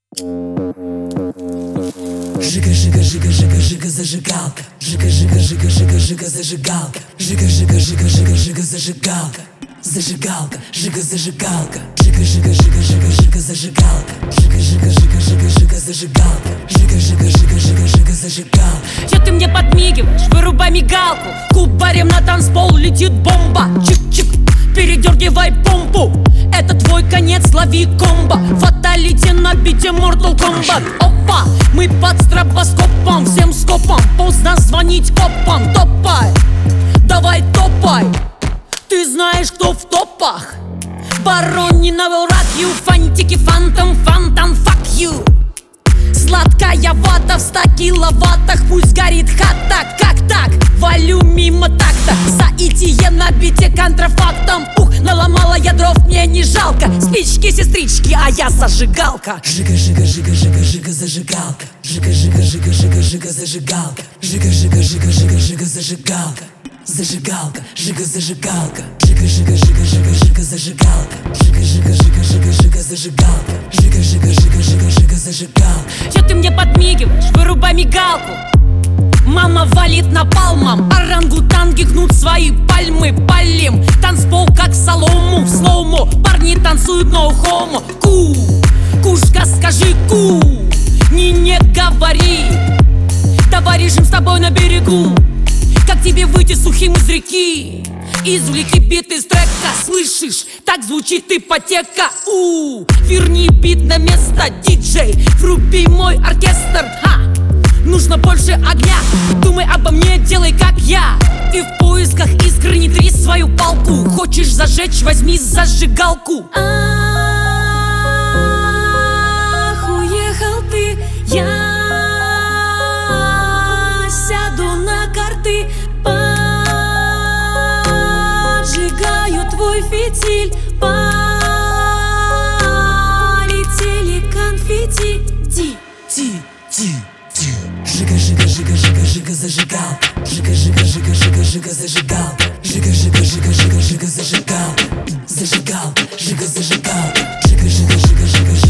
Жига, жига, жига, жига, жига, зажигалка. Жига, жига, жига, жига, жига, зажигалка. Жига, жига, жига, жига, жига, зажигалка. Зажигалка, жига, зажигалка. Жига, жига, жига, жига, жига, зажигалка. Жига, жига, жига, жига, жига, зажигалка. Жига, жига, жига, жига, жига, зажигалка. Чё ты мне подмигиваешь? Вырубай мигалку. Кубарем на танцпол летит бомба. Чик-чик, передергивай помпу. Это твой конец, лови комбо. Фаталити на бите Mortal Kombat. Опа, мы под стробоскопом, всем скопом. Поздно звонить копам. Топай, давай топай. Ты знаешь, кто в топах? Боронина will rock you. Фантики, фантом, фантом, fuck you. Сладкая вата в 100 киловаттах. Пусть горит хата, как так? Валю мимо такта. Соитие на бите контрафактом. Ух, наломала я дров, мне не жалко. Спички, сестрички, а я зажигалка. Жига, жига, жига, жига, жига, зажигалка. Жига, жига, жига, жига, жига, зажигалка. Жига, жига, жига, жига, жига, зажигалка. Зажигалка, жига, зажигалка. Жига, жига, жига, жига, жига, зажигалка. Жига, жига, жига, жига, жига, зажигалка. Жига, жига, жига, жига, жига, зажигалка. Чё ты мне подмигиваешь? Вырубай мигалку. Мама валит напалмом. Орангутанги гнут свои пальмы. Палим танцпол как солому. В слоумо парни танцуют no homo. Ку, кушка, скажи ку. Не говори. Давай решим с тобой на берегу. Как тебе выйти сухим из реки? Извлеки бит из трека, слышишь? Так звучит ипотека. Верни бит на место, диджей. Вруби мой оркестр. Нужно больше огня. Думай обо мне, делай как я. Ты в поисках искры, не трись свою палку. Хочешь зажечь, возьми зажигалку. Ах, уехал ты, я сяду на карты. Поджигаю твой фитиль. Полетели конфетти. Жига, жига, жига, жига, жига, зажигалка. Жига, жига, жига, жига, жига, зажигалка. Жига, жига, жига, жига, жига, зажигалка. Зажигалка, жига, зажигалка. Жига, жига, жига, жига, жига.